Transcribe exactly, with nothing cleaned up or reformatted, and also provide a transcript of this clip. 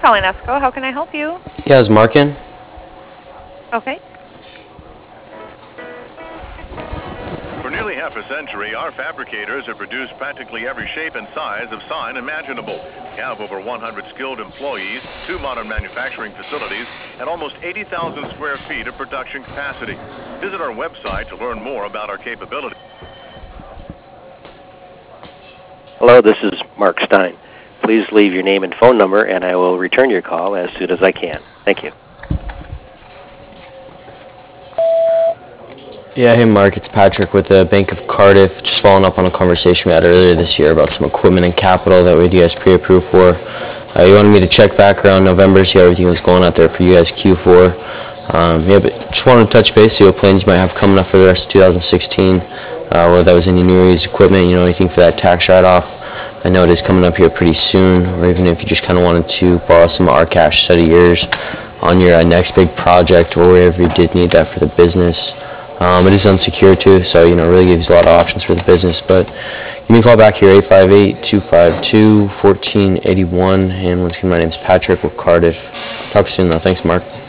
calling Esco. How can I help you? Yeah, is Mark in? Okay. For nearly half a century, our fabricators have produced practically every shape and size of sign imaginable. We have over one hundred skilled employees, two modern manufacturing facilities, and almost eighty thousand square feet of production capacity. Visit our website to learn more about our capabilities. Hello, this is Mark Stein. Please leave your name and phone number, and I will return your call as soon as I can. Thank you. Yeah, hey Mark, it's Patrick with the Bank of Cardiff. Just following up on a conversation we had earlier this year about some equipment and capital that we had you guys pre-approved for. Uh, you wanted me to check back around November, see how everything was going out there for you guys Q four. Um, yeah, but just wanted to touch base, see what plans you might have coming up for the rest of two thousand sixteen, uh, whether that was any new or used equipment, you know, anything for that tax write-off. I know it is coming up here pretty soon, or even if you just kind of wanted to borrow some of our cash set of yours on your uh, next big project, or wherever you did need that for the business. Um, it is unsecured too, so you know, really gives you a lot of options for the business. But give me a call back here, eight five eight, two five two, one four eight one. And once again, my name is Patrick with Cardiff. Talk soon though. Thanks, Mark.